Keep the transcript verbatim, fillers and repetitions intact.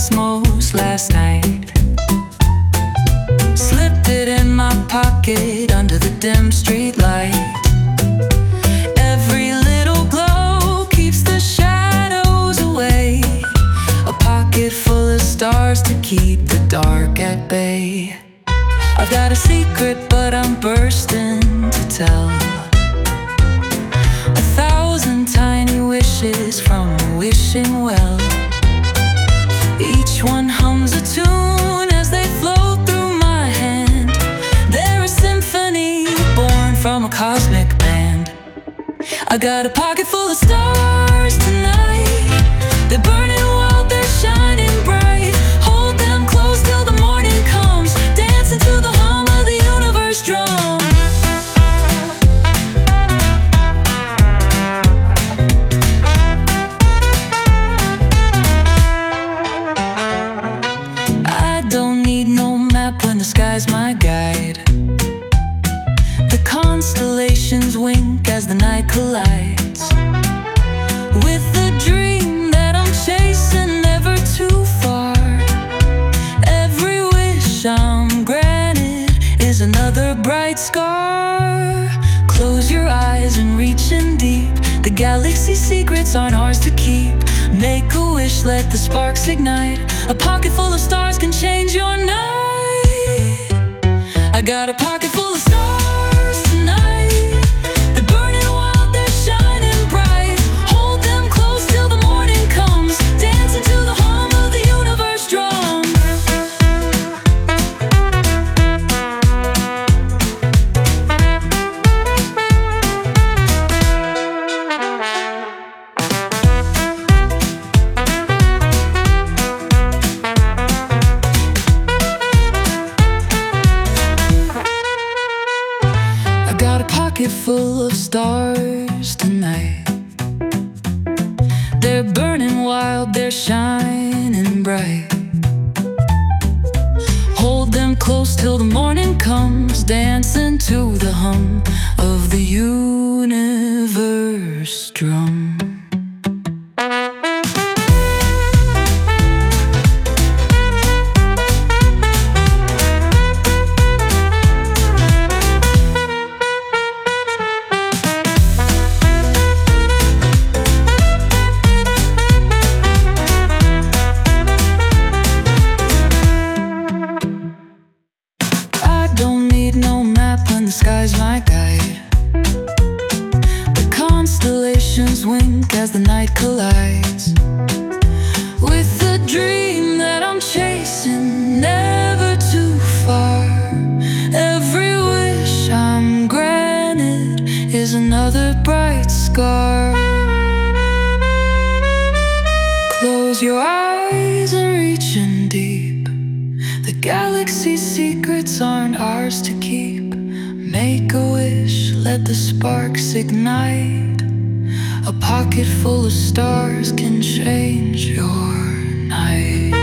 cosmos last night. Slipped it in my pocket under the dim street light. Every little glow keeps the shadows away. A pocket full of stars to keep the dark at bay. I've got a secret, but I'm bursting to tell. A thousand tiny wishes from a wishing well. Each one hums a tune as they flow through my hand. They're a symphony born from a cosmic band. I got a pocket full of stars tonight. They're burning wild, they're shining bright. Hold them close till the morning comes, dancing to the hum of the universe drum. I don't need no map when the sky's my guide. The constellations wink as the night collides with the dream that I'm chasing, never too far. Every wish I'm granted is another bright scar. Close your eyes and reach in deep. The galaxy's secrets aren't ours to keep. Make a wish, let the sparks ignite. A pocket full of stars can change your night. I got a pocket full of stars tonight. They're burning wild, they're shining bright. Hold them close till the morning comes, dancing to the hum of the universe drum. Got a pocket full of stars tonight. They're burning wild, they're shining bright. Hold them close till the morning comes, dancing to the hum of the universe drum. The sky's my guide. The constellations wink as the night collides with the dream that I'm chasing, never too far. Every wish I'm granted is another bright scar. Close your eyes and reach in deep. The galaxy's secrets aren't ours to keep. Make a wish, let the sparks ignite. A pocket full of stars can change your night.